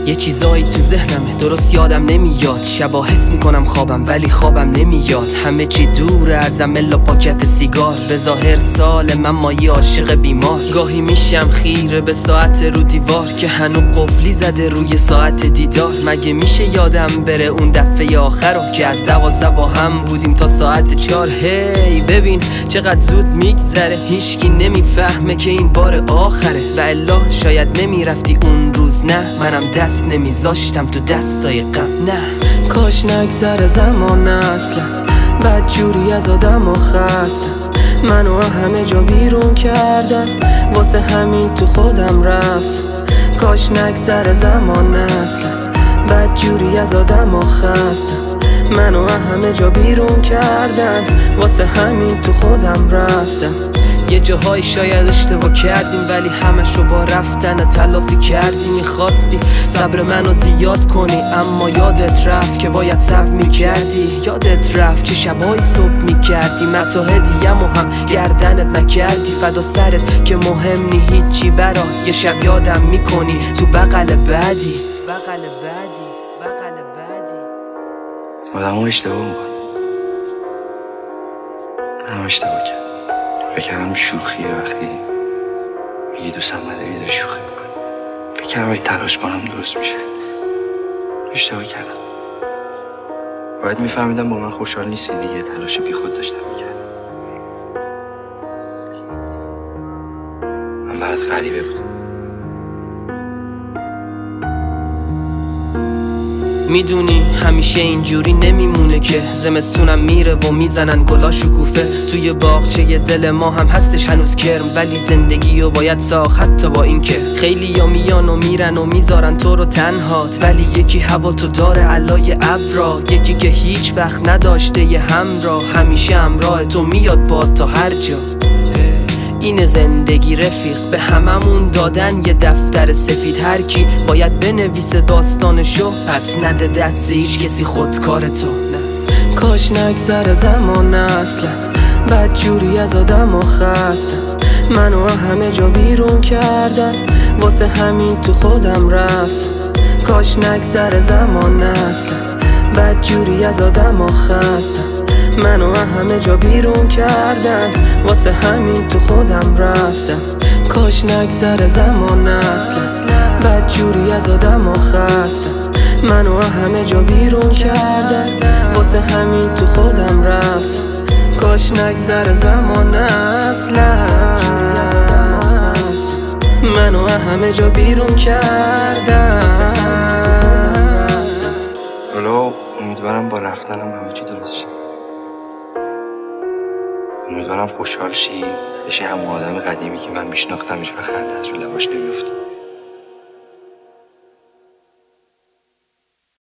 یه چیزایی تو ذهنمه درست یادم نمیاد، شبا حس میکنم خوابم ولی خوابم نمیاد. همه چی دوره ازم الا پاکت سیگار، به ظاهر سالم اما یه عاشق بیمار. گاهی میشم خیره به ساعت رو دیوار که هنو قفلی زده روی ساعت دیدار. مگه میشه یادم بره اون دفعه آخر رو که از 12 با هم بودیم تا ساعت 4. هی ببین چقدر زود میگذره، هیچکی نمیفهمه که این بار آخره. و الا شاید نمیرفتی اون روز، نه منم دست نمیذاشتم تو دستای غم. نه کاش نگذره زمان اصلا، بد جوری از آدم و خستم. منو همه جا بیرون کردن واسه همین تو خودم رفتم. کاش نگذره زمان اصلا، بد جوری از آدم و خستم. منو همه جا بیرون کردن واسه همین تو خودم رفتم. یه جاهای شاید اشتباه کردیم ولی همشو با رفتن تلافی کردی. میخواستی صبر منو زیاد کنی اما یادت رفت که باید صبر میکردی. یادت رفت چه شبایی صبح میکردی، متا هدیه‌مو هم گردنت نکردی. فدا سرت که مهم نی هیچی برات، یه شب یادم میکنی تو بغل بعدی. آدم ها اشتباه میکن. من اشتباه کردم، فکر کردم شوخیه. وقتی میگی دوستم نداری داری شوخی میکنی. فکر کردم اگه تلاش کنم درست میشه. اشتباه کردم. باید میفهمیدم با من خوشحال نیستی دیگه. تلاش بی خود داشتم میکردم. من برات غریبه بودم. میدونی همیشه اینجوری نمیمونه که زمستونم میره و میزنن گلا شکوفه. توی باغچه دل ما هم هستش هنوز کرم، ولی زندگیو باید ساخت حتی با این که خیلی یا میان و میرن و میذارن تو رو تنهات. ولی یکی هوا تو داره علای ابرا، یکی که هیچ وقت نداشته یه همراه، همیشه همراه تو میاد با تا هر جا. این زندگی رفیق به هممون دادن یه دفتر سفید، هر کی باید بنویسه داستانشو، پس نده دست هیچ کسی خودکار تو. کاش نگذره زمان اصلا، بد جوری از آدم و خستم. منو همه جا بیرون کردن واسه همین تو خودم رفتم. کاش نگذره زمان اصلا، بد جوری از آدم و خستم. منو همه جا بیرون کردن واسه همین تو خودم رفتم. کاش نگذره زمان اصلا، بد جوری از آدم و خستم. منو همه جا بیرون کردن واسه همین تو خودم رفتم. کاش نگذره زمان اصلا، منو همه جا بیرون کردن. حالا امیدوارم با رفتنم همه چی درست شه. امیدوارم خوشحال شی، بشی همون آدم قدیمی که من میشناختمش و خنده از رو لباش نمیفته.